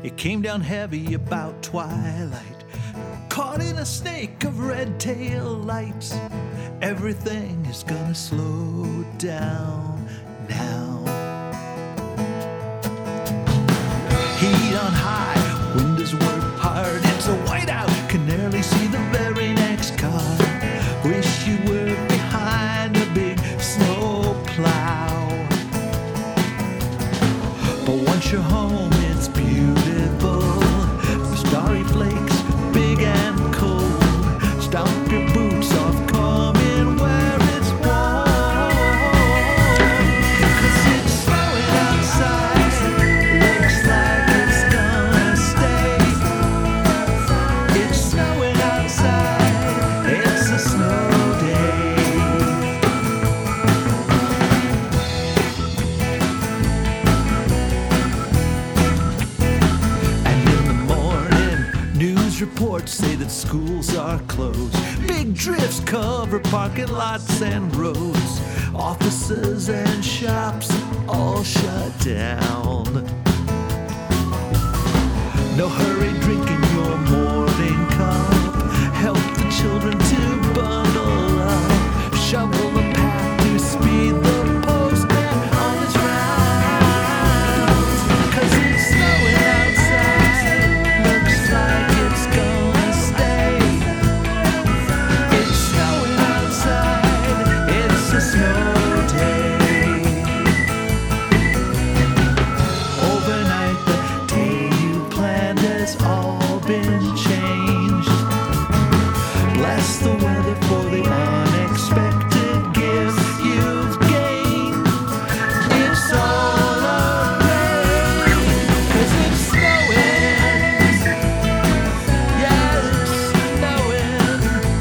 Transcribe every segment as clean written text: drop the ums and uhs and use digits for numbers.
It came down heavy about twilight, caught in a snake of red tail lights. Everything is gonna slow down now. Heat on high, windows work hard. It's a whiteout, can barely see the very next car. Wish you were behind a big snow plow. But once you're home, it's beautiful. The starry flakes, big and cold. Stomp your boots off, come in where it's warm. 'Cause it's snowing outside, looks like it's gonna stay. It's snowing outside, it's a snow day. Reports say that schools are closed. Big drifts cover parking lots and roads. Offices and shops all shut down. No hurry drinking your morning cup. Help the children to bundle up. Shovel the path to speed the postman on his rounds. 'Cause it's snowing outside, looks like it's gonna stay. It's snowing outside, it's a snow day. Overnight the day you planned has all been changed. Bless the weather for the unexpected gift you've gained. It's all a rain, 'cause it's snowing. Yeah, it's snowing.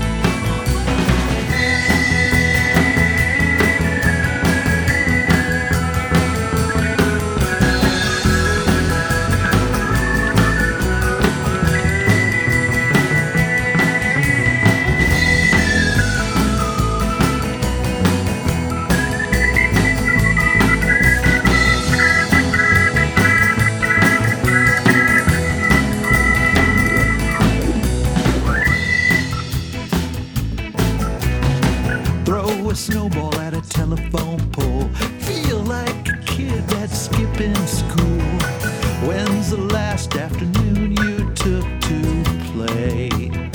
Throw a snowball at a telephone pole. Feel like a kid that's skipping school. When's the last afternoon you took to play?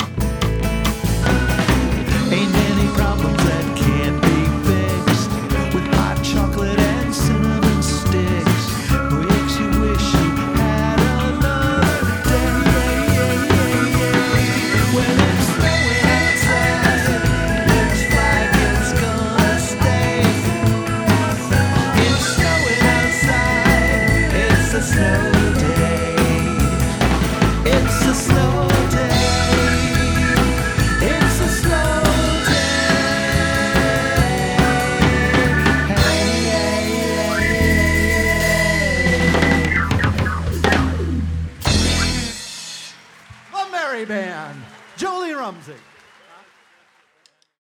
Ain't many problems that can't be fixed with hot chocolate and cinnamon sticks. Makes you wish you had another day. When it's snowing outside, looks like it's gonna stay. It's snowing outside, it's a snow day. It's a snow day. It's a snow day. The Merry Band, Jolie Rumsey.